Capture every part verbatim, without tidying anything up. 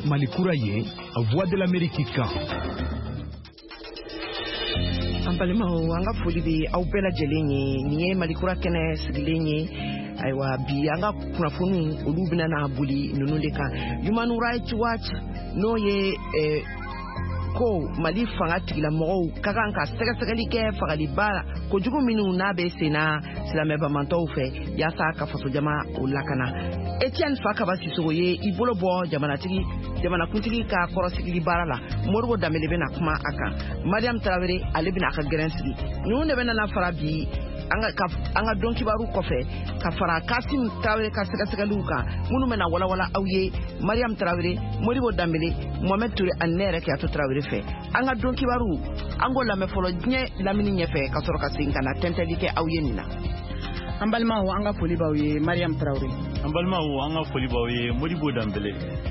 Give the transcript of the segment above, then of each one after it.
Malikura ye, Voix de l'Amérique kan. Ambalima wanga foli bi au bela jelenye niye Malikura kene sigilenye aywa bi anga kunafunu olu bina na buli nunu de kan. Human Rights Watch no ye eh, ko Mali fanga tigila mɔgɔw ka kan ka sɛgɛsɛgɛli kɛ fagali ba kojugu minnu n'a bɛ senna silamɛbamatɔw fɛ yaasa ka fasojama o lakana. Etienne Fakaba Sissogo ye i bolo bɔ jamanatigi jamanakuntigi ka kɔrɔsigili baara la. Modibo Dembele bɛna kuma a kan. Mariam Traoré ale bɛna a ka gɛrɛn sigi. Ninnu de bɛna na fara bi an ka an ka dɔn kibaru kɔfɛ ka fara Kasim Traoré ka sɛgɛsɛgɛliw kan minnu bɛna walawala aw ye. Mariam Traoré, Modibo Dembele, Mohamed Touré ani ne yɛrɛ Kiyatu Traoré fɛ. An ka dɔn kibaru an k'o lamɛn fɔlɔ diɲɛ lamini ɲɛfɛ ka sɔrɔ ka segin ka na tɛntɛli kɛ aw ye nin na. An balimaw an ka foli b'aw ye Mariam Traoré. An balimaw an ka foli b'aw ye Modibo Dembele.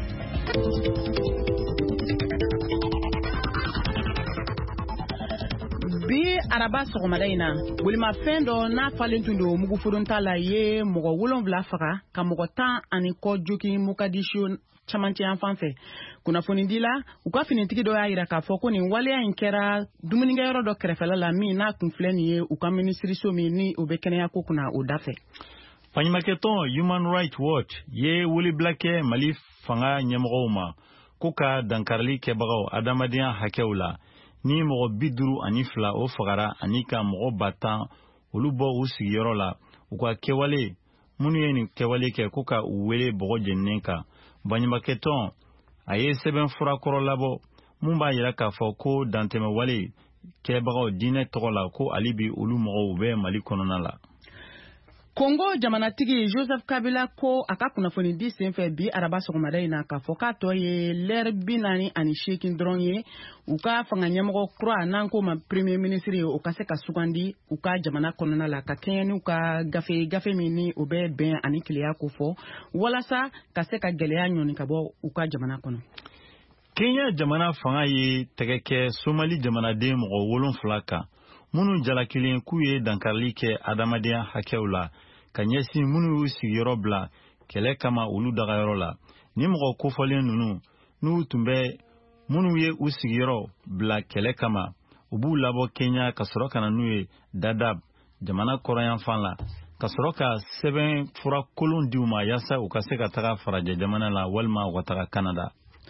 Bi araba sɔgɔmada in na bolimafɛn dɔ n'a falen tun don mugufurunta la ye mɔgɔ wolonwula faga ka mɔgɔ tan ani kɔ joki Mogadishu camancɛ yan fan fɛ. Kunnafonidi la u ka finitigi dɔ y'a jira k'a fɔ ko nin waleya in kɛra dumunikɛyɔrɔ dɔ kɛrɛfɛla la min n'a kun filɛ nin ye u ka minisiriso min ni o bɛ kɛnɛya ko kunna o da fɛ. Fanyimakɛtɔn Human Rights Watch ye welebila kɛ Mali fanga ɲɛmɔgɔw ma ko ka dankarili kɛbagaw adamadenya hakɛw la ni mɔgɔ bi duuru ani fila o fagara ani ka mɔgɔ ba tan olu bɔ u sigiyɔrɔ la u ka kɛwale minnu ye nin kɛwale kɛ ko ka u wele bɔgɔ jeninen kan. Banyimakɛtɔn a ye sɛbɛn fura kɔrɔ labɔ mun b'a yira k'a fɔ ko dantɛmɛwale kɛbagaw diinɛ tɔgɔ la ko ali bi olu mɔgɔw bɛ Mali kɔnɔna la. Congo jamanatigi Joseph Kabila ko a ka kunnafonidi senfɛ bi araba sɔgɔmada in na k'a fɔ k'a tɔ ye lɛri bi naani ani seegin dɔrɔn ye u ka fanga ɲɛmɔgɔ kura n'an ko ma premier ministre ye o ka se ka sugandi u ka jamana kɔnɔna la ka kɛɲɛ n'u ka gafe gafe min ni o bɛ bɛn ani keleya ko fɔ walasa ka se ka gɛlɛya ɲɔni ka bɔ u ka jamana kɔnɔ. Kenya jamana fanga ye tɛgɛ kɛ Somali jamanaden mɔgɔ wolonwula kan minnu jalakilen k'u ye dankarili kɛ adamadenya hakɛw la ka ɲɛsin minnu y'u sigiyɔrɔ bila kɛlɛ kama olu dagayɔrɔ la. Ni mɔgɔ kofɔlen ninnu n'u tun bɛ minnu ye u sigiyɔrɔ bila kɛlɛ kama u b'u labɔ Kenya ka sɔrɔ ka na n'u ye Dadaab jamana kɔrɔyanfan la ka sɔrɔ ka sɛbɛn fura kolon di'u ma yaasa u ka se ka taga farajɛ jamana la walima u ka taga Canada.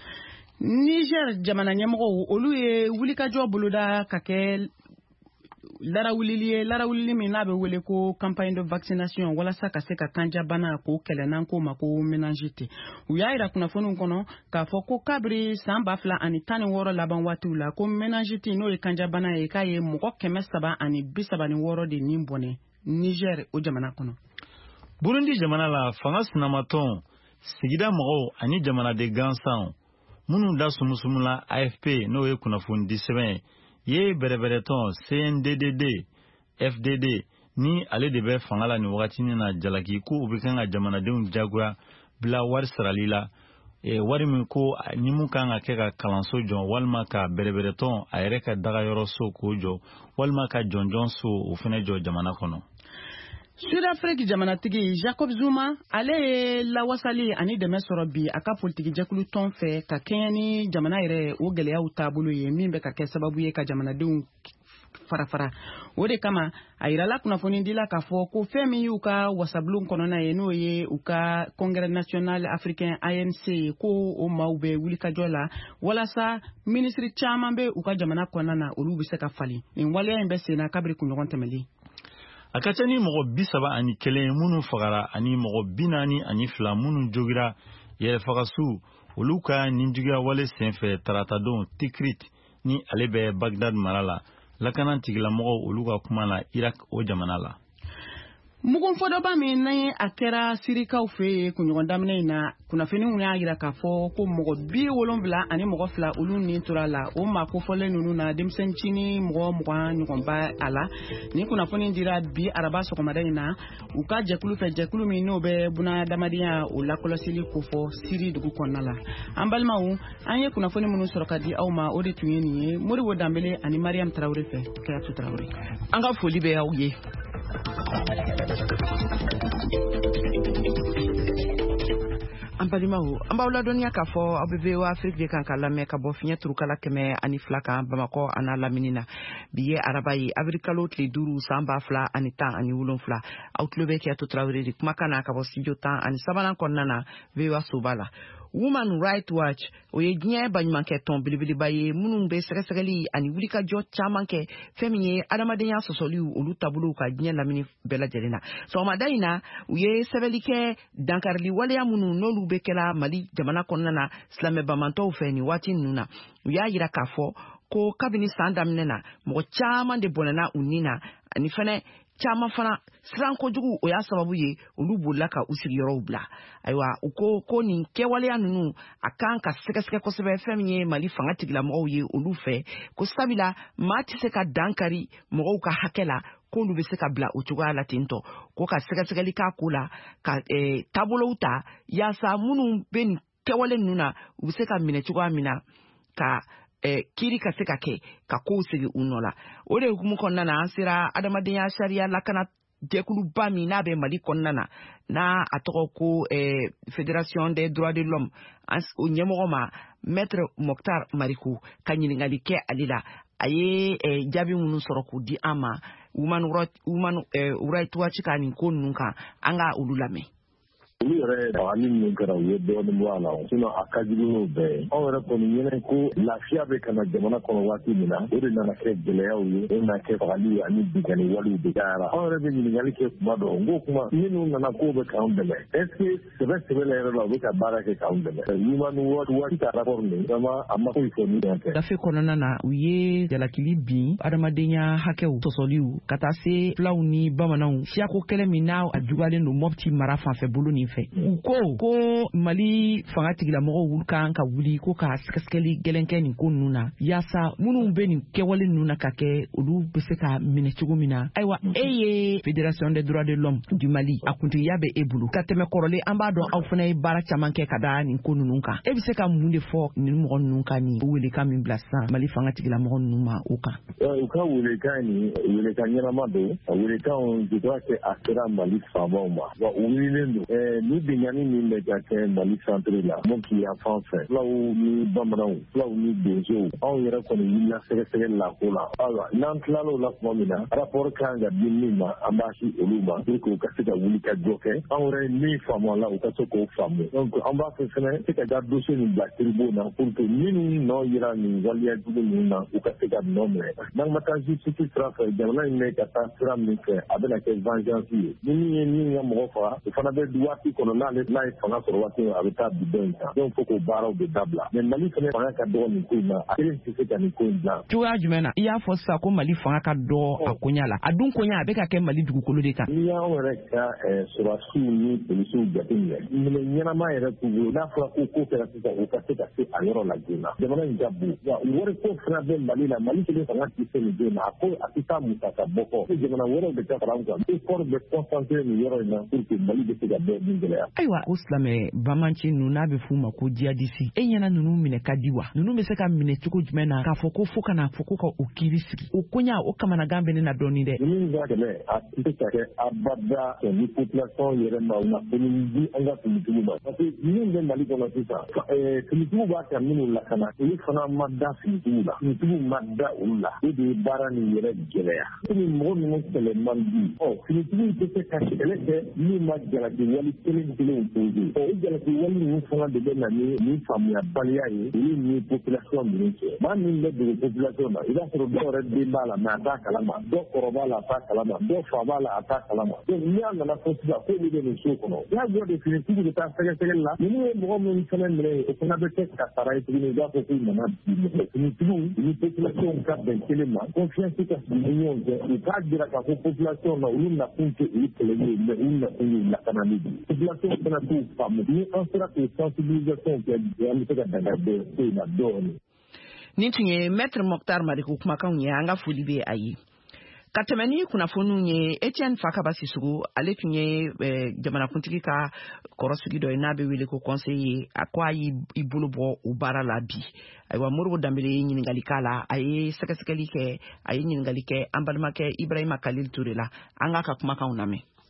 Niger jamana ɲɛmɔgɔw olu ye wulikajɔ boloda ka kɛ larawulili ye larawulili min n'a bɛ wele ko campagne de vaccination walasa ka se ka kanjabana k'o kɛlɛ n'an k'o ma ko meningite. U y'a jira kunnafoniw kɔnɔ k'a fɔ ko kabiri san ba fila ani tan ni wɔɔrɔ laban waatiw la ko meningite n'o ye kanjabana ye k'a ye mɔgɔ kɛmɛ saba ani bi saba ni wɔɔrɔ de nin bɔnɛ Niger o jamana kɔnɔ. Burundi jamana la fanga sinamatɔn sigida mɔgɔw ani jamanaden gansanw minnu da sumusumula A F P n'o ye kunnafonidi sɛbɛn ye bɛrɛbɛrɛtɔn C N D D D F D D ni ale de bɛ fanga la ni wagati na jalaki ko u bɛ kan ka jamanadenw jagoya bila wari sarali la e wari min ko ni mun kan ka kɛ ka kalanso jɔ walima ka bɛrɛbɛrɛtɔn a yɛrɛ ka dagayɔrɔ so k'o jɔ walima ka jɔnjɔn so o fana jɔ jamana kɔnɔ. Sud-Afrique jamanatigi Jacob Zuma ale ye lawasali ani dɛmɛ sɔrɔ bi a ka politiki jɛkulu tɔn fɛ ka kɛɲɛ ni jamana yɛrɛ o gɛlɛyaw taabolo ye min bɛ ka kɛ sababu ye ka jamanadenw farafara. O de kama a yirala kunnafonidi la k'a fɔ ko fɛn min y'u ka wasabulon kɔnɔna ye n'o ye u ka Congrès national africain A N C ko o maaw bɛ wulikajɔ la walasa minisiri caman bɛ u ka jamana kɔnɔna na olu bɛ se ka fali. Nin waleya in bɛ senna kabiri kunɲɔgɔn tɛmɛli. A ka ca ni mɔgɔ bi saba ani kelen minnu fagara ani mɔgɔ bi naani ani fila minnu jogira yɛrɛfagasu olu ka ninjuguya wale senfɛ taratadenw Tikrit ni ale bɛ Bagdad mara la lakana tigilamɔgɔw olu ka kuma la Irak o jamana la. Mugunfɔdɔba min ni a kɛra sirikaw fɛ yen kunɲɔgɔn daminɛ in na kunnafoniw y'a jira k'a fɔ ko mɔgɔ bi wolonwula ani mɔgɔ fila olu nin tora la o maa kofɔlen ninnu na denmisɛnnin mɔgɔ mugan ɲɔgɔnba a la ni kunnafoni dira bi araba sɔgɔmada in na u ka jɛkulu fɛ jɛkulu min n'o bɛ bunahadamadenya o lakɔlɔsili ko fɔ siri dugu kɔnɔna la. An balimaw an ye kunnafoni minnu sɔrɔ ka di aw ma o de tun ye nin ye Modibo Dembele ani Mariam Traoré fɛ Kiyatu Traoré. An ka foli bɛ aw ye. an balimaw an b'aw ladɔnniya k'a fɔ aw bɛ V O A Afrique de kan ka lamɛn ka bɔ fiɲɛ turukala kɛmɛ ani fila kan Bamakɔ a n'a lamini na bi ye araba ye avril kalo tile duuru san ba fila ani tan ani wolonfila aw tulo bɛ Kiyatu Tarawele de kumakan na ka bɔ studio tan ani sabanan kɔnɔna na V O A soba la. Women Rights Watch o ye diɲɛ baɲumankɛ tɔn belebeleba ye minnu bɛ sɛgɛsɛgɛli ani wulikajɔ caman kɛ fɛn min ye adamadenya sɔsɔliw olu taabolow ka diɲɛ lamini bɛɛ lajɛlen na. Sɔgɔmada in na u ye sɛbɛnni kɛ dankarili waleya minnu n'olu bɛ kɛla Mali jamana kɔnɔna na silamɛbamantɔw fɛ nin waati ninnu na u y'a yira k'a fɔ ko kabini san daminɛ na mɔgɔ caman de bɔnɛna u ni na ani fɛnɛ caman fana siran kojugu o y'a sababu ye olu bolila ka u sigiyɔrɔw bila. Ayiwa u ko ko nin kɛwaleya ninnu a kan ka sɛgɛsɛgɛ kosɛbɛ fɛn min ye Mali fanga tigilamɔgɔw ye olu fɛ ko sabila maa tɛ se ka dankari mɔgɔw ka hakɛ la k'olu bɛ se ka bila o cogoya la ten tɔ ko ka sɛgɛsɛgɛli k'a ko la ka eh, taabolow ta yaasa minnu bɛ nin kɛwale ninnu na u bɛ se ka minɛ cogoya min na ka Eh, kiri ka se ka kɛ ka kow segi u nɔ la. O de hukumu kɔnɔna na an sera adamadenya sariya lakana jɛkuluba min n'a bɛ Mali kɔnɔna na n'a a tɔgɔ ko eh, Fédération des droits de l'homme o ɲɛmɔgɔ ma Maître Mokhtar Marikou ka ɲininkali kɛ ale la a ye eh, jaabi minnu sɔrɔ k'u di an ma Women Rights Watch ka nin ko ninnu kan an ka olu lamɛn. Olu yɛrɛ fagali min kɛra u ye dɔɔnin bɔ a la sinon a ka jugu n'o bɛɛ ye. Anw yɛrɛ kɔni ɲɛnɛ ko lafiya bɛ ka na jamana kɔnɔ waati min na o de nana kɛ gɛlɛyaw ye o nana kɛ fagali ani bigani walew de cayara. Anw yɛrɛ bɛ ɲininkali kɛ kuma dɔ n ko kuma minnu nana k'o bɛ k'anw dɛmɛ est ce que sɛbɛ sɛbɛ la yɛrɛ la u bɛ ka baara kɛ k'anw dɛmɛ. Women Rights Watch ka rapport nin vraiment a ma foyi fɔ min tɛ. Gafe kɔnɔna na u ye jalakili bin adamadenya hakɛw sɔsɔliw ka taa se fulaw ni bamananw siyako kɛlɛ min n'a a juguyalen don Mopti mara fanfɛ bolo nin fɛ. U ko ko Mali fanga tigilamɔgɔw kan ka wuli ko ka sɛgɛsɛgɛli gɛlɛn kɛ nin ko ninnu na yaasa minnu bɛ nin kɛwale ninnu na ka kɛ olu bɛ se ka minɛ cogo min na. Ayiwa e ye Fédération des droits de l'homme du Mali a kuntigiya bɛ e bolo ka tɛmɛ kɔrɔlen an b'a dɔn aw fana ye baara caman kɛ ka da nin ko ninnu kan e bɛ se ka mun de fɔ nin mɔgɔ ninnu ka nin welekan min bila sisan Mali fanga tigilamɔgɔ ninnu ma o kan. U ka welekan nin welekan ɲɛnama don a welekan je crois que a sera Mali faamaw ma wa u wililen don ni binkani min bɛ ka kɛ Mali centre la Mopti yan fan fɛ fulaw ni bamananw fulaw ni donsow anw yɛrɛ kɔni wulila sɛgɛsɛgɛli la ko la. Ayiwa n'an tilala o la tuma min na rapport kan ka di min ma an b'a si olu ma pour que u ka se ka wuli ka jɔ kɛ anw yɛrɛ min faamu a la u ka se k'o faamu donc an b'a fɛ fɛnɛ se ka da dossier nin bila tribunal na pour que minnu nɔ yira nin waleya jugu ninnu na u ka se ka nɔ minɛ. N'an ma taa justice sira fɛ jamana in bɛ ka taa sira min fɛ a bɛna kɛ vengeance ye ni min ye min ka mɔgɔ faga o fana bɛ waati kɔnɔ n'ale n'a ye fanga sɔrɔ waati min a bɛ taa bi dɔ in kan donc faut que baaraw bɛ dabila mais Mali fana fanga ka dɔgɔ nin ko in na a kelen tɛ se ka nin ko in dilan. Cogoya jumɛn na i y'a fɔ sisan ko Mali fanga ka dɔgɔ a koɲa la a dun koɲa a bɛ ka kɛ Mali dugukolo de kan. N'i y'anw yɛrɛ ka sɔrɔdasiw ni polisiw jateminɛ minɛ ɲɛnama yɛrɛ t'u bolo n'a fɔra ko ko kɛra sisan o ka se ka se a yɔrɔ la joona jamana in ka bon wa wari ko fana bɛ Mali la Mali kelen fanga tɛ se nin don na a ko a tɛ taa musaka bɔ kɔ jamana wɛrɛw bɛ ka fara an kan effort bɛ concentrer nin yɔrɔ in na pour que Mali bɛ se ka bɛɛ nin gɛlɛya. Ayiwa o silamɛ bamanci ninnu n'a bɛ f'u ma ko jihadisi e ɲɛna ninnu minɛ ka di wa ninnu bɛ se ka minɛ cogo jumɛn na k'a fɔ ko fo ka na fɔ ko ka o kiiri sigi o koɲa o kamanagan bɛ ne na dɔɔnin dɛ. Ninnu b'a dɛmɛ a tɛ se ka kɛ abada ni population yɛrɛ ma na kunnafoni di an ka finitigiw ma parce que min bɛ Mali kɔnɔ sisan finitigiw b'a ka minnu lakana olu fana ma da finitigiw la finitigiw ma da olu la o de ye baara nin yɛrɛ gɛlɛya komi mɔgɔ ninnu kɛlɛ man di ɔ finitigiw tɛ se ka kɛlɛ kɛ min ma jalaki wali kelen kelen posé ɔ o jalaki wali ninnu fana de bɛ na ni ni faamuyabaliya ye olu ni population ninnu cɛ maa min bɛ dogo population na i b'a sɔrɔ dɔw yɛrɛ den b'a la mais a t'a kalama dɔ kɔrɔ b'a la a t'a kalama dɔ fa b'a la a t'a kalama donc n'i y'a nana fɔ sisan k'olu bɛ nin so kɔnɔ i y'a jɔ de finitigiw bɛ taa sɛgɛsɛgɛli la ninnu ye mɔgɔ min fana minɛ o fana bɛ kɛ ka sara ye tuguni i b'a fɔ k'u nana bi mɔgɔ finitigiw ni population ka bɛn kelen ma confiance ka sigi ni ɲɔgɔn cɛ u k'a jira k'a fɔ population na olu nakun tɛ olu kɛlɛli ye mais olu nakun ye lakanali de ye population fana t'u faamu ni an sera k'o sensibilisation kɛ an bɛ se ka danga bɛɛ ko in na dɔɔnin. Nin tun ye Maître Mokhtar Marikou kumakanw ye an ka foli bɛ a ye. Ka tɛmɛ ni kunnafoniw ye Etienne Fakaba Sissogo ale tun ye jamanakuntigi ka kɔrɔsigi dɔ ye n'a bɛ wele ko conseil ye a ko a y'i bolo bɔ o baara la bi. Ayiwa Moribo Dambele ye ɲininkali k'a la a ye sɛgɛsɛgɛli kɛ a ye ɲininkali kɛ an balimakɛ Ibrahima Khalil Touré la an k'a ka kumakanw lamɛn.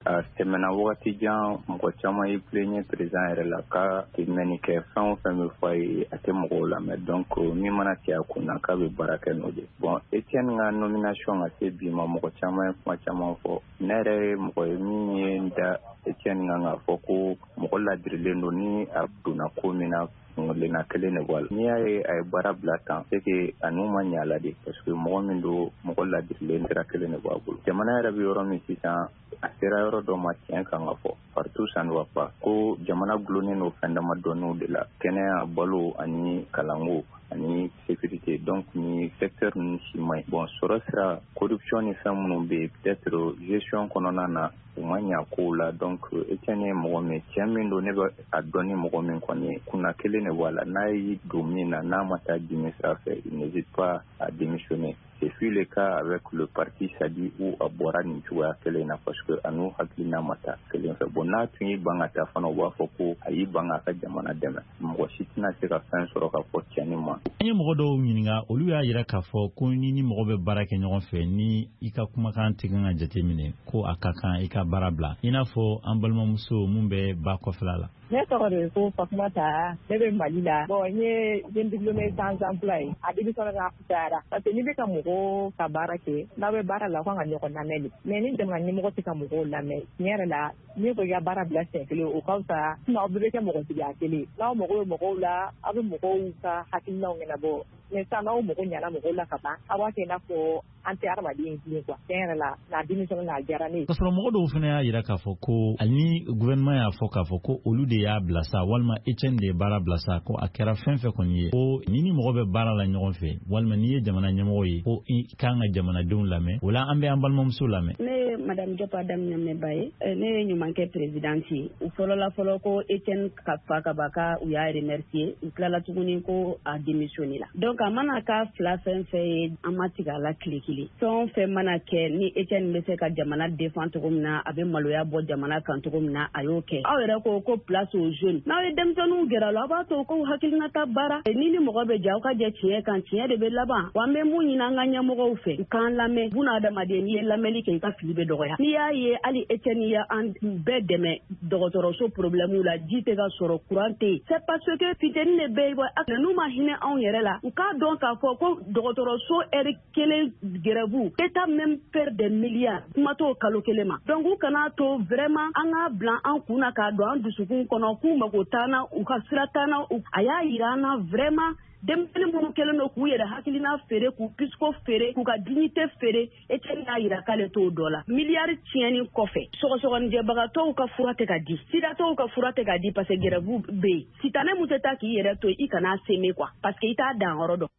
a tɛmɛna wagati jan mɔgɔ caman y'i plaignent président yɛrɛ la ka mɛnni kɛ fɛn o fɛn bɛ fɔ a ye a tɛ mɔgɔw lamɛn donc min mana ci a kun na k'a bɛ baara kɛ n'o de bon Etienne ka nomination ka se bi ma mɔgɔ caman ye kuma caman fɔ ne yɛrɛ ye mɔgɔ ye min ye n da Etienne kan k'a fɔ ko mɔgɔ ladirilen don ni a donna ko min na lena kelen de bɔ n'i y'a ye a ye baara bila tan c'est que a n'u ma ɲɛ a la de parce que mɔgɔ min don mɔgɔ ladirilen sira kelen de bɔ a bolo jamana yɛrɛ bɛ yɔrɔ min sisan a sera yɔrɔ dɔ ma tiɲɛ kan ka fɔ partout ça ne va pas ko jamana gulonnen don fɛn dama dɔnniw de la kɛnɛya balo ani kalanko ani sécurité donc ni secteur ninnu si ma ɲi bon sɔrɔ sira corruption ni fɛn minnu bɛ yen peut-être gestion kɔnɔna na u ma ɲa kow la donc Etienne ye mɔgɔ min tiɲɛ min don ne bɛ a dɔn ni mɔgɔ min kɔni ye kunna kelen de bɔ a la n'a y'i don min na n'a ma taa dimi sira fɛ il n'hésite pas à démissionner c'est fut le cas avec le parti Sadi où a bɔra nin cogoya kelen na parce que a n'u hakilina ma taa kelen fɛ bon n'a tun y'i ban ka taa fana u b'a fɔ ko a y'i ban k'a ka jamana dɛmɛ mɔgɔ si tɛna se ka fɛn sɔrɔ ka fɔ tiɲɛni ma. An ye mɔgɔ dɔw ɲininka olu y'a yira k'a fɔ ko ni ni mɔgɔ bɛ baara kɛ ɲɔgɔn fɛ ni i ka kumakan tɛ kan ka jateminɛ ko a ka kan i ka baara bila i n'a fɔ an balimamuso mun bɛ ba kɔfɛla la. Ne tɔgɔ de ko Fatumata ne bɛ Mali la bon n ye jeune diplômée sans emploi ye a démissionné ka fisayara parce que n'i bɛ ka mɔgɔw ka baara kɛ n'aw bɛ baara la aw kan ka ɲɔgɔn lamɛn de mais ni jamana ɲɛmɔgɔ tɛ ka mɔgɔw lamɛn tiɲɛ yɛrɛ la n'i ko i ka baara bila siɲɛ kelen o ka fisa sinon aw bɛɛ bɛ kɛ mɔgɔtigiya kelen n'aw mago bɛ mɔgɔw la aw bɛ mɔgɔw ka hakilinaw ɲɛnabɔ mais sisan n'aw mago ɲɛna mɔgɔw la ka ban aw b'a kɛ i n'a fɔ an tɛ adamaden tiɲɛ quoi tiɲɛ yɛrɛ la n'a démissionné n'a diyara ne ye. K'a sɔrɔ mɔgɔ dɔw fana y'a yira k'a fɔ ko ani gouvernement y'a fɔ k'a fɔ ko olu de y'a bila sa walima Etienne de ye baara bila sa ko a kɛra fɛn fɛn kɔni ye ko ni ni mɔgɔ bɛ baara la ɲɔgɔn fɛ walima n'i ye jamana ɲɛmɔgɔ ye ko i kan ka jamanadenw lamɛn o la an bɛ an balimamuso lamɛn. Ne ye madame Diop Adam Ɲamɛba ye ne ye ɲumankɛ présidente ye u fɔlɔla fɔlɔ ko Etienne ka fa ka ba ka u y'a remercier u tilala tuguni ko a démissionné la donc a mana ka fila fɛn fɛn ye an ma tigɛ a la tile kelen fɛn o fɛn mana kɛ ni Etienne bɛ se ka jamana défend cogo min na a bɛ maloya bɔ jamana kan cogo min na a y'o kɛ aw yɛrɛ ko ko place aux jeunes n'aw ye denmisɛnninw gɛrɛ la aw b'a to ko hakilinata baara ni ni mɔgɔ bɛ jɛ aw ka jɛ tiɲɛ kan tiɲɛ de bɛ laban wa an bɛ mun ɲini an ka ɲɛmɔgɔw fɛ u k'an lamɛn buna adamaden n'i ye lamɛnni kɛ i ka fili bɛ dɔgɔya n'i y'a ye hali Etienne ye an bɛɛ dɛmɛ dɔgɔtɔrɔso problème la ji tɛ ka sɔrɔ courant tɛ yen c'est parce que fitini de bɛ yen n'u ma hinɛ anw yɛrɛ la u k'a dɔn k'a fɔ ko dɔgɔtɔrɔso ɛri kelen grève état même perd des milliards kuma t'o kalo kelen ma donc u kana to vraiment an k'a bila an kun na k'a don an dusukun kɔnɔ k'u mago t'an na u ka sira t'an na a y'a yira an na vraiment denmisɛnnin minnu kɛlen don k'u yɛrɛ hakilina feere k'u pisiko feere k'u ka dignité feere Etienne y'a yira k'ale t'o dɔ la miliyari tiɲɛni kɔfɛ sɔgɔsɔgɔnijɛbagatɔw ka fura tɛ ka di sidatɔw ka fura tɛ ka di parce que grève bɛ yen sitanɛ mun tɛ taa k'i yɛrɛ to i kana seme quoi parce que i t'a dan yɔrɔ dɔn.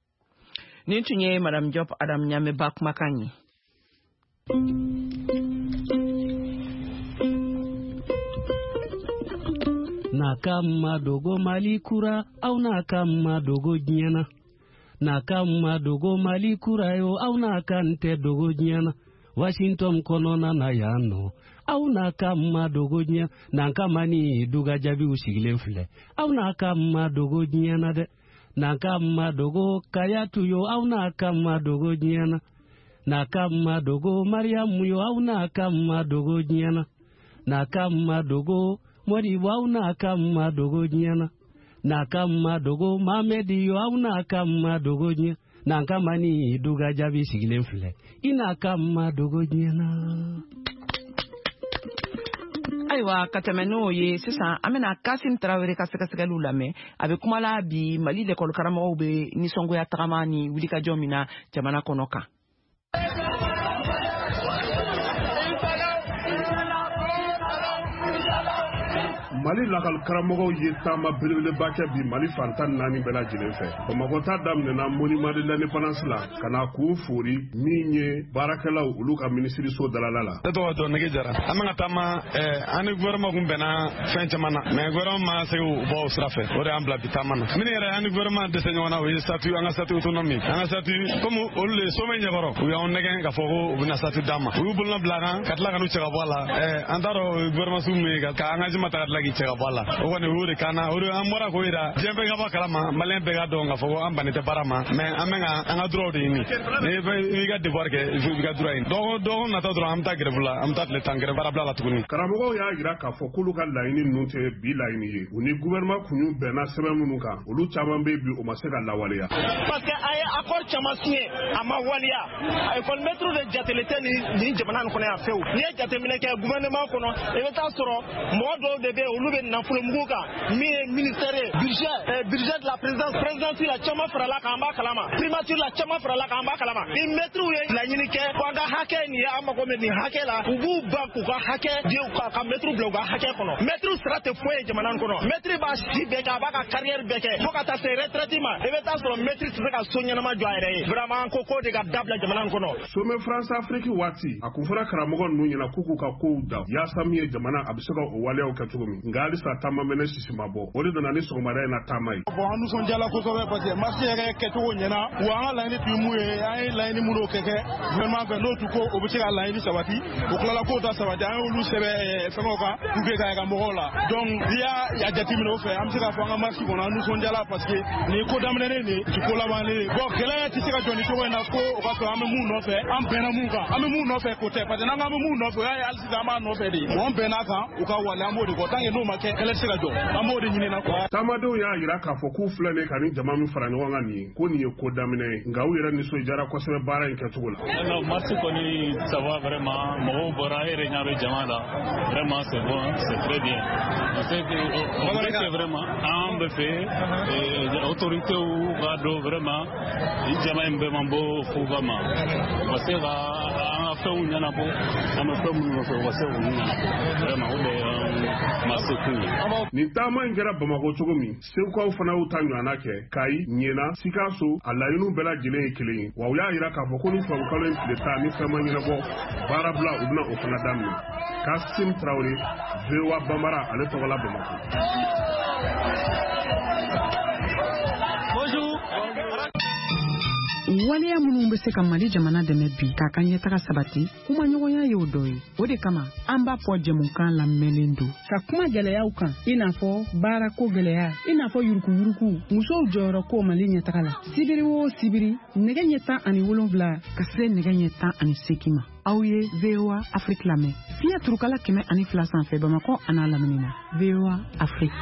Nin tun ye madame Diop Adam Ɲamɛba kumakan ye. Na kama dogo Mali kura au na kama dogo diɲɛna na kama dogo Mali kura yo au na kante dogo diɲɛna Washington kɔnɔna na yan nɔ aw na kama dogo diɲɛ na kama ni duga jabiw sigilen filɛ aw na kama dogo diɲɛna dɛ na kama dogo Kayatu yo aw na kama dogo diɲɛna na kama dogo Mariamu yo aw na kama dogo diɲɛna na kama dogo Mori wa una kama dogo diɲɛna na kama dogo Mamedi yo aw na kama dogo diɲɛ na kama ni duga jabi sigilen filɛ i na kama dogo diɲɛna. Ayiwa ka tɛmɛ n'o ye sisan an bɛna Kasim Tarawele ka sɛgɛsɛgɛliw lamɛn a bɛ kuma la bi Mali l'école karamɔgɔw bɛ nisɔngoya tagama ni wulikajɔ min na jamana kɔnɔ kan. Mali lakal karamɔgɔw ye taama belebeleba kɛ bi Mali fantan naani bɛɛ lajɛlen fɛ. Bamakɔ ta daminɛna monument de l'indépendance la ka na k'u fori min ye baarakɛlaw olu ka ministiriso dalala la. Ne tɔgɔ Dɔn Nege Jara. An bɛ ka taama an ni gouvernement kun bɛnna fɛn caman na mais gouvernement ma se k'u bɔ o sira fɛ o de y'an bila bi taama na. Min yɛrɛ an ni gouvernement dɛsɛ ɲɔgɔn na o ye statut an ka statut autonomie an ka statut comme olu le sommet ɲɛkɔrɔ u y'anw nɛgɛn k'a fɔ ko u bɛna statut d'an ma. U y'u bolona bila kan ka tila ka n'u cɛ ka bɔ a la an t'a dɔn gouvernement sugu min ye ka engagement ta ka tila k'i cɛ ka bɔ a la o kɔni o de kan na o de an bɔra ko yira diɲɛ bɛɛ ka bɔ kalama maliyɛn bɛɛ ka dɔn k'a fɔ ko an bannen tɛ baara ma mais an bɛ ka an ka droit de ɲini n'i ka devoir kɛ il faut i ka droit ɲini dɔgɔ dɔgɔ nata dɔrɔn an bɛ taa grève la an bɛ taa tile tan grève baara bila la tuguni. karamɔgɔw y'a jira k'a fɔ k'olu ka laɲini ninnu tɛ bi laɲini ye u ni gouvernement kun y'u bɛnna sɛbɛn minnu kan olu caman bɛ bi o ma se ka lawaleya. parce que a ye accord caman signé a ma waleya école maître de jatele tɛ nin jamana nin kɔnɔ yan fewu n'i ye jateminɛ kɛ gouvernement kɔnɔ i bɛ taa sɔrɔ mɔgɔ dɔw de bɛ olu bɛ nafolo mugu kan min ye ministère ye budget budget de la présidence présidence la caman farala kan an b'a kalama primature la caman farala kan an b'a kalama ni maître ye laɲini kɛ ko an ka hakɛ nin ye an mago bɛ nin hakɛ la u b'u ban k'u ka hakɛ di ka maître bila u ka hakɛ kɔnɔ maître sara tɛ foyi ye jamana nin kɔnɔ maître b'a si bɛɛ kɛ a b'a ka carrière bɛɛ kɛ fo ka taa se retraite ma i bɛ taa sɔrɔ maître tɛ se ka so ɲɛnama jɔ a yɛrɛ ye vraiment ko ko de ka dabila jamana nin kɔnɔ. sommet France Afrique waati a kun fɔra karamɔgɔ ninnu ɲɛna k'u k'u ka kow da yaasa min ye jamana a bɛ se ka o waleyaw kɛ cogo min nka halisa taama mɛnɛ sisi ma bɔ o de nana ni sɔgɔmada in na taama ye. bon an nisɔndiyala kosɛbɛ parce que marché yɛrɛ kɛcogo ɲɛna wa an ka laɲini tun ye mun ye an ye laɲini minnu kɛ kɛ gouvernement fɛ n'o tun ko o bɛ se ka laɲini sabati o tilala k'o ta sabati an y'olu sɛbɛ fɛngɛw kan pour que k'a ka mɔgɔw la donc n'i y'a jateminɛ o fɛ an bɛ se k'a fɔ an ka marché kɔnɔ an nisɔndiyala parce que nin ye ko daminɛnen de ye ko labannen de bon gɛlɛya tɛ se ka jɔ nin cogo in na ko o ka sɔrɔ an bɛ mun nɔfɛ an bɛnna mun kan an bɛ mun nɔfɛ ko tɛ parce que n'an k'an bɛ mun nɔfɛ o y'a ye hali sisan an b'a nɔfɛ de bon an bɛnn'a kan u ka wale an b'o de kɔ tant que n'o ma kɛ kɛlɛ tɛ se ka jɔ an b'o de ɲini na quoi. taamadenw y'a jira k'a fɔ k'u filɛ nin ka ni jama min fara ɲɔgɔn kan nin ye ko nin ye ko daminɛ ye nka u yɛrɛ nisɔndiyara kosɛbɛ baara in kɛcogo la. non marché kɔni ça va vraiment mɔgɔw bɔra e yɛrɛ ɲɛ bɛ jama la vraiment c'est bon c'est très bien parce que on dirait que vraiment an bɛ fɛ autorités ka dɔn vraiment ni jama in bɛɛ man bɔ fuga ma parce que ka an ka fɛnw ɲɛnabɔ an bɛ fɛn minnu nɔfɛ u ka se k'u ɲɛnabɔ vraiment o de ye marché kun ye. nin taama in kɛra Bamako cogo min segukaw fana y'u ta ɲɔgɔnna kɛ Kayi Ɲena Sikaso a laɲiniw bɛɛ lajɛlen ye kelen ye wa u y'a jira k'a fɔ ko ni tubabukalo in tile tan ni fɛn ma ɲɛnabɔ baara bila u bɛna o fana daminɛ. Kasim Traoré V O A Bambara ale tɔgɔla Bamako. waleya minnu bɛ se ka Mali jamana dɛmɛ bi k'a ka ɲɛtaga sabati kuma ɲɔgɔnya ye o dɔ ye o de kama an b'a fɔ jɛmukan lamɛnlen don ka kuma gɛlɛyaw kan i n'a fɔ baarako gɛlɛya i n'a fɔ yuruguyurugu musow jɔyɔrɔ ko Mali ɲɛtaga la sibiri o sibiri nɛgɛ ɲɛ tan ani wolonwula ka se nɛgɛ ɲɛ tan ani seegin ma aw ye V O A Afrique lamɛn fiɲɛ turukala kɛmɛ ani fila sanfɛ Bamakɔ a n'a lamini na V O A Afrique.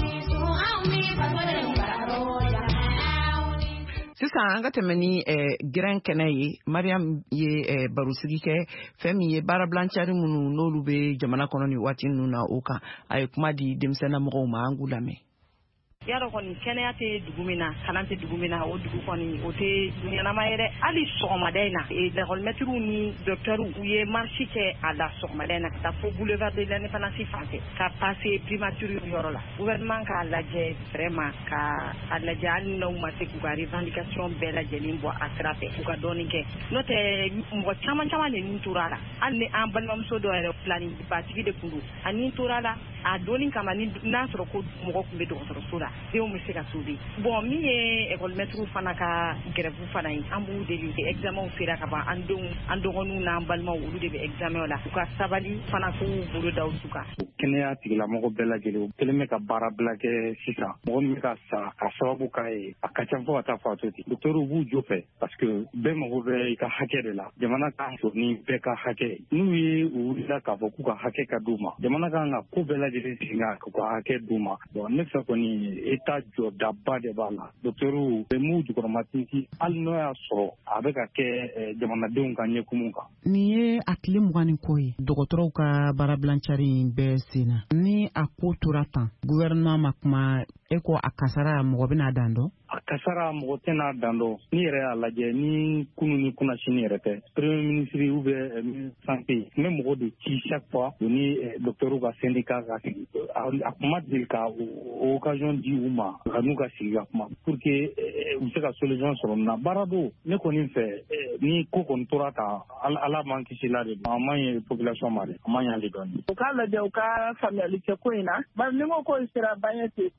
sisan an ka tɛmɛ ni gɛrɛn kɛnɛ ye Mariam ye barosigi kɛ fɛn min ye baarabilancari minnu n'olu bɛ jamana kɔnɔ ni waati ninnu na o kan a ye kuma di denmisɛnninlamɔgɔw ma an k'u lamɛn. Yaro kɔni kɛnɛya tɛ dugu min na kalan tɛ dugu min na o dugu kɔni o tɛ ɲɛnama yɛrɛ hali sɔgɔmada in na lakɔlimɛtiriw ni dɔkitɛriw u ye marche kɛ a la sɔgɔmada in na ka taa fo boulevard de l'indépendance fan fɛ ka passer primature yɔrɔ la gouvernement k'a lajɛ vraiment ka a lajɛ hali n'u ma se k'u ka revendication bɛɛ lajɛlen bɔ a sira fɛ u ka dɔɔnin kɛ n'o tɛ mɔgɔ caman caman de nin tora la hali ni an balimamuso dɔ yɛrɛ filani batigi de tun don a nin tora la a dɔɔnin kama n'a sɔrɔ ko mɔgɔ tun bɛ dɔgɔtɔrɔso la denw bɛ se ka sauver bon min ye école-maître fana ka grève fana ye an b'u deli examen sera ka ban an denw an dɔgɔninw n'an balimaw olu de bɛ examen la u ka sabali fana k'u bolo da u kan. kɛnɛya tigilamɔgɔ bɛɛ lajɛlen u kelen bɛ ka baara bila kɛ sisan mɔgɔ min bɛ ka sa ka sababu k'a ye a ka ca fo ka taa fɔ a to ten docteurs b'u jɔ fɛ parce que bɛɛ mago bɛ i ka hakɛ de la jamana ka jɔ ni bɛɛ ka hakɛ n'u ye u wulila k'a fɔ k'u ka hakɛ ka d'u ma jamana kan ka ko bɛɛ lajɛlen sigi k'u ka hakɛ d'u ma bon ne fɛ kɔni état jɔdaba de b'a la docteurs bɛ m'u jukɔrɔma tintin hali n'o y'a sɔrɔ a bɛ ka kɛ jamanadenw ka ɲɛkumu kan. nin ye a tile mugan ni kɔ ye dɔgɔtɔrɔw ka baarabilancari bɛɛ sen na ni a ko tora tan gouvernement ma kuma e ko a kasara mɔgɔ bɛna dan dɔn. a kasara mɔgɔ tɛna dan dɔn ni yɛrɛ y'a lajɛ ni kunu ni kunnasini yɛrɛ tɛ premier ministre ou bien ministre santé n bɛ mɔgɔ de ci chaque fois u ni docteurs ka syndicat ka sigi a kuma deli ka occasion di u ma ka n'u ka sigi ka kuma pour que u bɛ se ka solution sɔrɔ nin na baara don ne kɔni fɛ ni ko kɔni tora tan ala m'an kisi la de a man ɲɛ population ma de a man ɲɛ ale dɔɔnin. u k'a lajɛ u ka faamuyali kɛ ko in na bari ni ko ko sera ban ye ten olu ɲɛ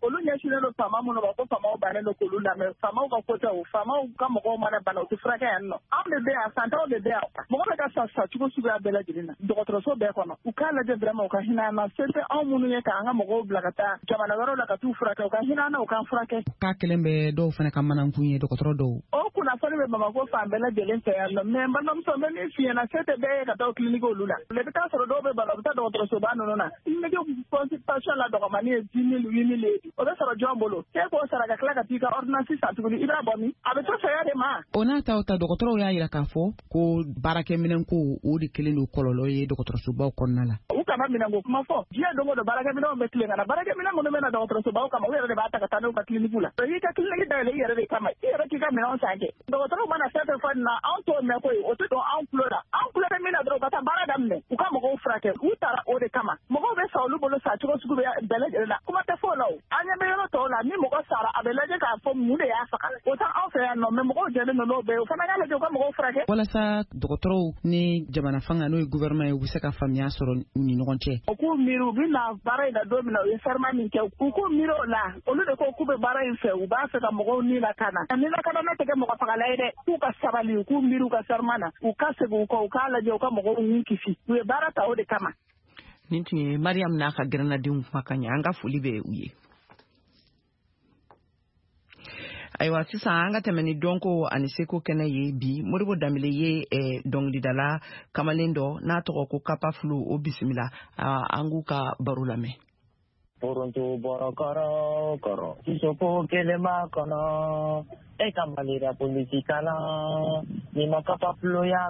ɲɛsinnen don faama minnu ma ko faamaw bannen don k'olu lamɛn faamaw ka côté o faamaw ka mɔgɔw mana bana u tɛ furakɛ yan nɔ anw de bɛ yan santaw de bɛ yan mɔgɔ bɛ ka sa sa cogo suguya bɛɛ lajɛlen na dɔgɔtɔrɔso bɛɛ kɔnɔ u k'a lajɛ vraiment u ka hinɛ an na se tɛ anw minnu ye k'an ka mɔgɔw bila ka taa jamana wɛrɛw la ka t'u furakɛ u ka hinɛ an na u k'an furakɛ. k'a kelen bɛ dɔw fana ka manankun ye dɔgɔtɔrɔ dɔw. o kunnafoni bɛ Bamako fan bɛɛ lajɛlen fɛ yan nɔ mais n balimamuso n bɛ min f'i ɲɛna se tɛ bɛɛ ye ka taa clinique olu la i bɛ taa sɔrɔ dɔw bɛ bana u bɛ taa dɔgɔtɔrɔsoba ninnu na clinique consultation la dɔgɔmani ye dix mille huit mille ye o bɛ sɔrɔ jɔn bolo k'e k'o sara ka tila ka t'i ka ordonnance san tuguni i b'a bɔ min a bɛ to saya de ma. o n'a ta o ta dɔgɔtɔrɔw y'a jira k'a fɔ ko baarakɛminɛnko o de kelen don kɔlɔlɔ ye dɔgɔtɔrɔsobaw kɔnɔna la. u kana minɛnko kuma fɔ diɲɛ don o don baarakɛminɛnw bɛ tilen ka na baarakɛminɛn minnu bɛ na dɔgɔtɔrɔsobaw kama u yɛrɛ de b'a ta ka taa n'u ka clinique la i ka clinique dayɛlɛ i yɛrɛ de kama i yɛrɛ k'i ka minɛnw san kɛ dɔgɔtɔrɔw mana fɛn fɛn fɔ nin na anw t'o mɛn koyi o tɛ don anw tulo la anw tulo bɛ min na dɔrɔn u ka taa baara daminɛ u ka mɔgɔw furakɛ u taara o de kama mɔgɔw bɛ sa olu bolo sa cogo sugu bɛɛ lajɛlen la kuma tɛ fɔ o la o an ɲɛ bɛ yɔrɔ tɔw la ni mɔgɔ sara a bɛ lajɛ k'a fɔ mun de y'a faga o tɛ anw fɛ yan nɔ mɛ mɔgɔw jɛlen don n'o bɛɛ o fana y'a lajɛ u ka mɔgɔw furakɛ. walasa dɔgɔtɔrɔw ni jamana fanga n'o ye gouvernement ye u bɛ se ka faamuya sɔrɔ u ni ɲɔgɔn cɛ. u k'u miiri u bɛ na baara in na don min na u ye serment min kɛ u k'u miiri o la olu de ko k'u bɛ baara in fɛ u b'a fɛ ka mɔgɔw ni lakana ni lakana tɛ kɛ mɔgɔ fagala ye dɛ k'u ka sabali u k'u miiri u ka serment na u ka segin u kɔ u k'a lajɛ u ka mɔgɔw ni kisi u ye baara ta o de kama. nin tun ye Mariam n'a ka gɛrɛnadenw kuma ka ɲɛ an ka foli bɛ u ye. ayiwa sisan an ka tɛmɛ ni dɔnko ani seko kɛnɛ ye bi Modibo Danbele ye eh, dɔnkilidala kamalen dɔ n'a tɔgɔ ko Kapa Flo o bisimila an k'u ka baro lamɛn. Poronto bɔrɔ kɔrɔ kɔrɔ sisoko kelen b'a kɔnɔ e ka malira polisi kalan ni ma Kapa Flo y'a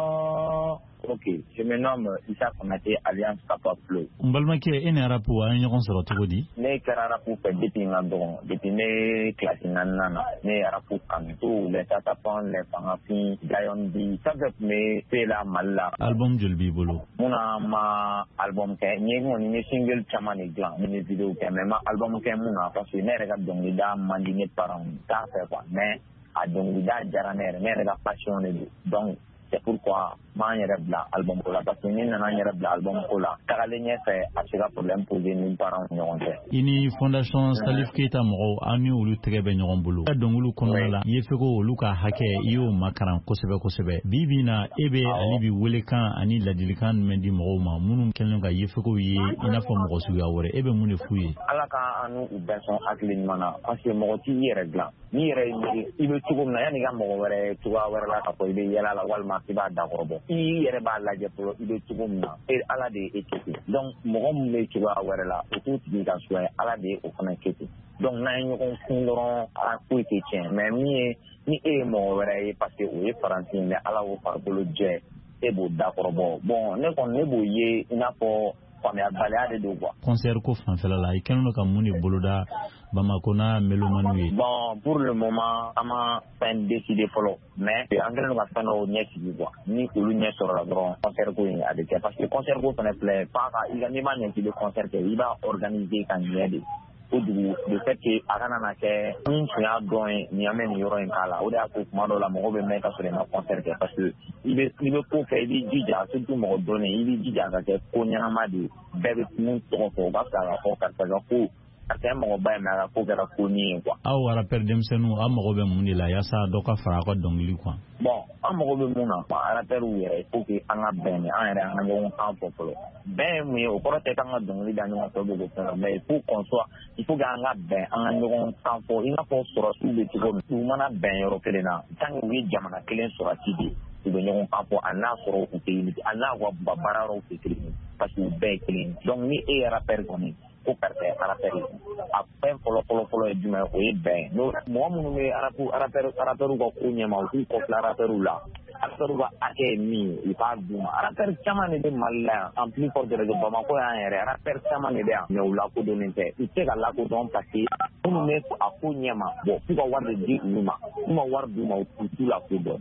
kɔnɔ. Ok, je me nomme Issa Konate Alliance Kapa Flo. N balimakɛ e ni arapu an ye ɲɔgɔn sɔrɔ cogo di? Ne kɛra arapu fɛ depuis n ka dɔgɔn depuis ne kilasi naaninan na ne ye arapu kanu tout les tatapons les fangafin gayon bi fɛn fɛn tun bɛ se la Mali la. Album joli b'i bolo? Munna ma album kɛ n ye kɔni n ye single caman de dilan n ye video kɛ mais ma album kɛ mun na parce que ne yɛrɛ ka dɔnkilida man di ne parents t'a fɛ quoi mais a dɔnkilida diyara ne yɛrɛ ne yɛrɛ ka passion de don donc c'est pourquoi m'an yɛrɛ bila album ko la parce que ni nana n yɛrɛ bila album ko la tagalen ɲɛfɛ a bɛ se ka problème poser ni parents ni ɲɔgɔn cɛ. I ni fondation Salif Keita mɔgɔw an ni olu tɛgɛ bɛ ɲɔgɔn bolo. Ka dɔnkiliw kɔnɔna la i ye fɛ ko olu ka hakɛ i y'o makaran kosɛbɛ kosɛbɛ. Bi bi na e bɛ ale bi welekan ani ladilikan jumɛn di mɔgɔw ma minnu kɛlen ka ye fɛkow ye i n'a fɔ mɔgɔ suguya wɛrɛ e bɛ mun de f'u ye? Ala ka an n'u bɛɛ sɔn hakili ɲuman na parce que mɔgɔ t'i yɛrɛ dilan n'i yɛrɛ i bɛ cogo min na yanni ka mɔgɔ wɛrɛ cogoya wɛrɛ la ka fɔ i bɛ yɛlɛ la walima i b'a dakɔrɔ bɔ i yɛrɛ b'a lajɛ fɔlɔ i bɛ cogo min na e Ala de ye e kɛ ten donc mɔgɔ min bɛ cogoya wɛrɛ la o t'o tigi ka suya ye Ala de ye o fana kɛ ten donc n'an ye ɲɔgɔn kun dɔrɔn a foyi tɛ tiɲɛ mais min ye ni e ye mɔgɔ wɛrɛ ye parce que o ye Faransi ye mais Ala y'o farikolo jɛ e b'o dakɔrɔ bɔ bon ne kɔni ne b'o ye i n'a fɔ faamuyabaliya de don quoi. Concert ko fanfɛla la i kɛlen don ka mun de boloda Bamako n'a melomaniw ye? Bon pour le moment an ma fɛn décider fɔlɔ mais an kɛlen don ka fɛn dɔw ɲɛ sigi quoi ni olu ɲɛ sɔrɔla dɔrɔn concert ko in a bɛ kɛ parce que concert ko fana filɛ f'a ka i ka n'i ma ɲɛ k'i bɛ concert kɛ i b'a organiser ka ɲɛ de o dugu le fait que a kana na kɛ min tun y'a dɔn ye nin an bɛ nin yɔrɔ in k'a la o de y'a to tuma dɔw la mɔgɔw bɛ mɛn ka sɔrɔ i ma concert kɛ parce que i bɛ i bɛ ko kɛ i b'i jija surtout mɔgɔ dɔnnen i b'i jija ka kɛ ko ɲɛnama de ye bɛɛ bɛ mun tɔgɔ fɔ o b'a fɛ ka fɔ karisa ka ko karisa ye mɔgɔba ye mais a ka ko kɛra ko nin ye quoi. Aw rappeur denmisɛnninw aw mago bɛ mun de la yaasa dɔ ka fara aw ka dɔnkili quoi? Bon an mago bɛ mun na rappeurs yɛrɛ il faut que an ka bɛn ni an yɛrɛ an ka ɲɔgɔn kan fɔ fɔlɔ bɛn ye mun ye o kɔrɔ tɛ k'an ka dɔnkili da ɲɔgɔn fɛ o bɛ fɛn mais il faut qu'on soit il faut que an ka bɛn an ka ɲɔgɔn kan fɔ i n'a fɔ sɔrɔsiw bɛ cogo min u mana bɛn yɔrɔ kelen na tant que u ye jamana kelen sɔrɔsi de u bɛ ɲɔgɔn kan fɔ a n'a sɔrɔ u tɛ yen a n'a wa baara yɔrɔw tɛ kelen parce que u bɛɛ ye kelen donc ni e ye rappeur kɔni ko karisa ye rappeur ye a fɛn fɔlɔ fɔlɔ fɔlɔ ye jumɛn o ye bɛn n'o mɔgɔ minnu bɛ rappeur rappeur ka ko ɲɛma u k'u kɔfila rappeur la rappeur ka hakɛ ye min ye u k'a d'u ma rappeur caman de bɛ Mali la yan en plus fort de raison Bamako y'an yɛrɛ rappeur caman de bɛ yan mais u lakodɔnnen tɛ u tɛ ka lakodɔn parce que minnu bɛ a ko ɲɛma bon f'u ka wari de di olu ma n'u ma wari d'u ma u t'u lakodɔn.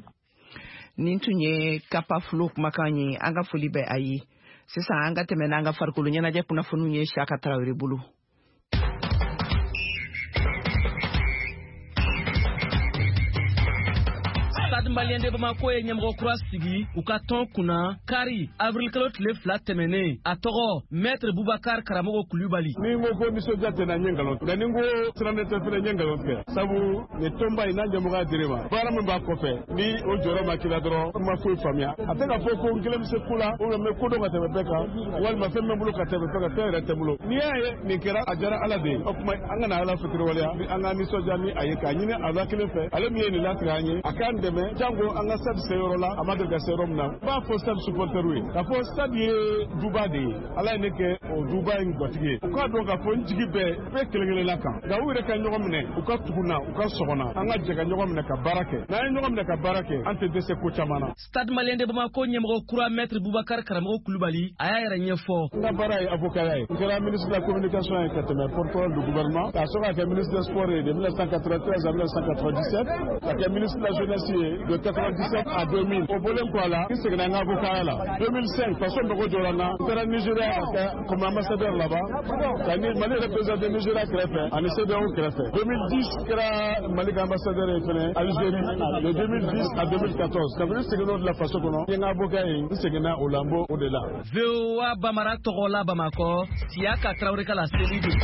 Nin tun ye Kapa Flo kumakan ye an ka foli bɛ a ye sisan an ka tɛmɛ n'an ka farikolo ɲɛnajɛ kunnafoniw ye Saka Tarawele bolo. Stade Malien de Bamako ye ɲɛmɔgɔ kura sigi u ka tɔn kunna kari avril kalo tile fila tɛmɛnen a tɔgɔ maître Boubacar Karamɔgɔ Kulibali. Ni n ko ko nisɔndiya tɛ na ɲɛ nkalon nka ni n ko siranne tɛ fɛnɛ ɲɛ nkalon tigɛ sabu nin tɔnba in n'a ɲɛmɔgɔya dir'i ma baara min b'a kɔfɛ ni o jɔyɔrɔ ma k'i la dɔrɔn kuma foyi faamuya a tɛ ka fɔ ko n kelen bɛ se ko la ou bien n bɛ ko dɔn ka tɛmɛ bɛɛ kan walima fɛn bɛ n bolo ka tɛmɛ bɛɛ kan fɛn yɛrɛ tɛ n bolo n'i y'a ye nin kɛra a diyara Ala de ye o kuma an kana Ala fitiriwaleya an ka nisɔndiya ni a ye k'a ɲini Ala kelen fɛ ale min ye nin latigɛ an ye a k'an dɛmɛ jango an ka stade se yɔrɔ la a ma deli ka se yɔrɔ min na n b'a fɔ stade supporteru ye k'a fɔ stade ye duba de ye Ala ye ne kɛ o duba in gatigi ye u k'a dɔn k'a fɔ n jigi bɛɛ bɛɛ kelen kelenna kan nka u yɛrɛ ka ɲɔgɔn minɛ u ka tugu na u ka sɔgɔna an ka jɛ ka ɲɔgɔn minɛ ka baara kɛ n'an ye ɲɔgɔn minɛ ka baara kɛ an tɛ dɛsɛ ko caman na. Stade Malien de Bamako ɲɛmɔgɔ kura maître Boubacar Karamɔgɔ Kulibali a y'a yɛrɛ ɲɛfɔ. n ka baara ye avocat ye n kɛra ministre de la communication ye ka tɛmɛ porte-parole du gouvernement k'a sɔrɔ ka kɛ ministre des sports ye de mille neuf cent quatre-vingt-treize à mille neuf cent quatre-vingt-dix-sept ka kɛ ministre de la jeunesse ye de quatre-vingt-dix-sept à deux mille o bɔlen kɔ a la n seginna n ka avocaya la deux mille cinq faso mago jɔra n na n taara Nigeria ka kɛ comme ambassadeur là-bas ka ni Mali représenté Nigeria kɛrɛfɛ ani C E D E A O kɛrɛfɛ deux mille dix kɛra Mali ka ambassadeur ye fɛnɛ Algérie de deux mille dix à deux mille quatorze kabini n seginna o de la faso kɔnɔ n ye n ka avocat ye n seginna o la n b'o o de la. V O A Bamara tɔgɔ la Bamakɔ Siyaka Traoré ka la seli de.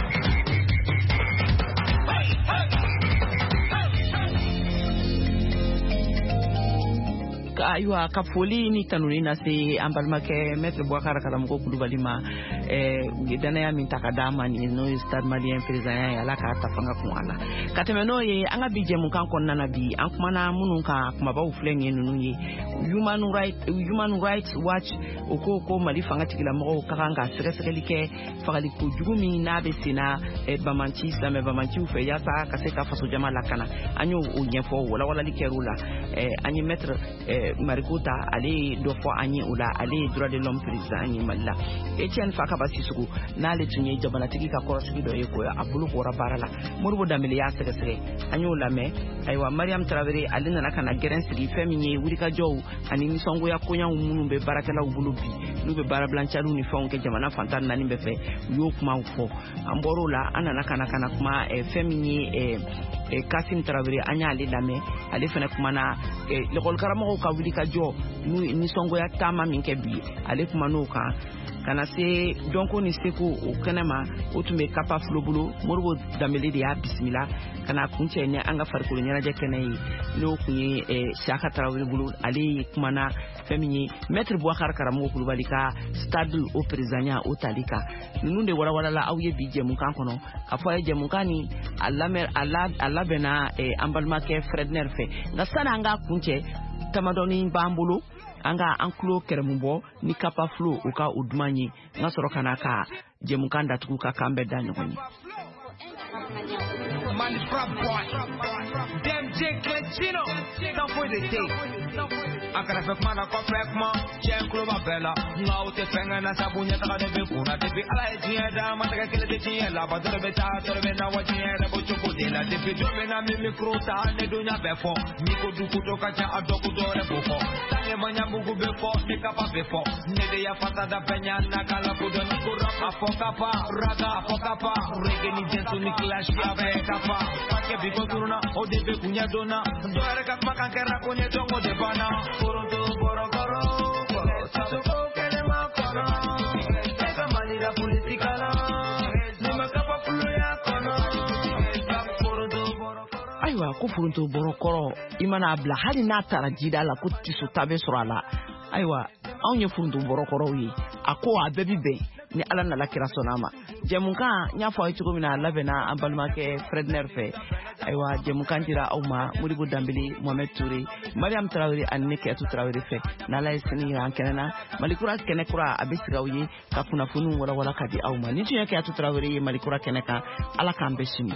Ayiwa ka foli ni tanuni na se an balimakɛ maître Boubacar Karamɔgɔ Kulibali ma u ye danaya min ta ka d'a ma nin n'o ye Stade Malien président ye Ala k'a ta fanga kun a la ka tɛmɛ n'o ye an ka bi jɛmukan kɔnɔna na bi an kumana minnu kan kumabaw filɛ nin ye ninnu ye Human Rights Human Rights Watch o ko ko Mali fanga tigilamɔgɔw ka kan ka sɛgɛsɛgɛli kɛ fagali kojugu min n'a bɛ senna Bamanci silamɛ Bamanciw fɛ yaasa ka se ka faso jama lakana an y'o ɲɛfɔ walawalali kɛr'o la an ye maître Marikota ale ye dɔ fɔ an ye o la ale ye droit de l'homme président an ye Mali la Etienne Fakaba Sissogo n'ale tun ye jamanatigi ka kɔrɔsigi dɔ ye ko a bolo bɔra baara la Modibo Dembele y'a sɛgɛsɛgɛ an y'o lamɛn ayiwa Mariam Traoré ale nana ka na gɛrɛn sigi fɛn min ye wulikajɔw ani nisɔngoya koɲaw minnu bɛ baarakɛlaw bolo bi n'u bɛ baarabilancaliw ni fɛnw kɛ jamana fantan naani bɛɛ fɛ u y'o kumaw fɔ an bɔr'o la an nana ka na ka na kuma fɛn min ye Kassim Traoré an y'ale lamɛn ale fana kumana lakɔlikaramɔgɔw ka wulikajɔ n'u nisɔngoya taama min kɛ bi ale kuman'o kan kana se dɔnko ni seko o kɛnɛ ma o tun bɛ Kapa Flo bolo Modibo Dembele de y'a bisimila ka na kuncɛ ni an ka farikolo ɲɛnajɛ kɛnɛ ye n'o kun ye Siyaka Traoré bolo ale kumana fɛn min ye maître Boubacar Karamɔgɔ Kulibali ka stade o présidenya o tali kan ninnu de walawalala aw ye bi jɛmukan kɔnɔ ka fɔ a ye jɛmukan ni a labɛnna an balimakɛ Fredner fɛ nka sani an ka kuncɛ tamadɔni b'an bolo an ka an kulo kɛrɛmu bɔ ni Kapa Flo u ka o duman ye n ka sɔrɔ ka na ka jɛmukan datugu ka kan bɛɛ da ɲɔgɔn ye. Man frap boy Dem J Clecino Don't for the day Akara fek mana ko fek mo Chen kluba bella Nga ute fenga na sabunya taka de bikuna Depi ala e jiye da Mataka kile de jiye la Ba torbe ta torbe na wa jiye da Bo chuku de la Depi jobe na mi mikro ta Ne dunya befo Miko duku toka cha adoku dore bufo Tange manya mugu befo Ni kapa befo Ne de ya fata da penya Na kala kudo ni kura Afo kapa Raga afo kapa Rege ni jensu ni clash Abe kapa Pake biko turuna Ode be kunya dona Doere kap makan kera kunye tongo de bana Koronto boro koro Koro Sasoko kene makoro Eka manira politikala Nima kapa fulu ya kono Koronto boro koro Ayiwa ko foronto boro kɔrɔ I mana bila hali n'a taara jida la ko tiso ta bɛ sɔrɔ a la ayiwa anw ye foronto boro kɔrɔw ye a ko a bɛɛ bi bɛn ni Ala nala kira sɔnna ma jɛmukan n y'a fɔ a ye cogo min na a labɛnna an balimakɛ Fredner fɛ ayiwa jɛmukan dira aw ma Modibo Dembele Mohamed Touré Mariam Traoré ani ne Kiyatu Traoré fɛ n'Ala ye sini yira an kɛnɛ na Malikura kɛnɛ kura a bɛ sigi aw ye ka kunnafoniw walawala ka di aw ma ni tun ye Kiyatu Traoré ye Malikura kɛnɛ kan Ala k'an bɛɛ sini.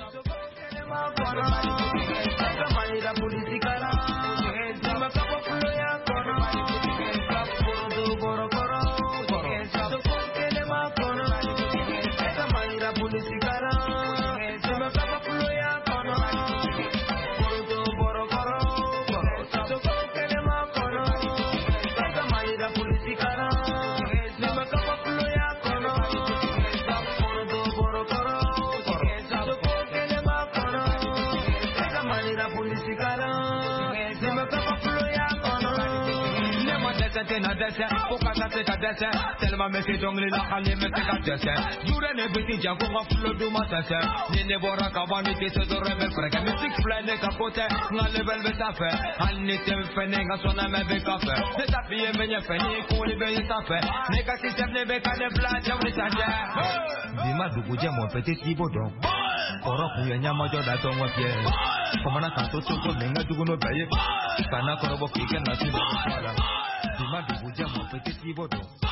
Política, sente na dese Poka sa te ka dese Telma me se dongli la khali me te ka dese Jure ne biti janko nga fulo du ma tese Nene bora ka wani te se do rebel freke Music flene ka kote Nga level be ta fe Hanni te fene nga sona me be ka fe Ne ta fiye menye fene Kuli be yi ta fe Ne ka sistem ne be ka ne vla Jamni sa je Dima dugu je mon petit kibo don Koro kuya nyama jo da tongo pie Komana kanto choko menga dugu no baye Kana koro bo kike na si Dima dugu je mon petit kibo don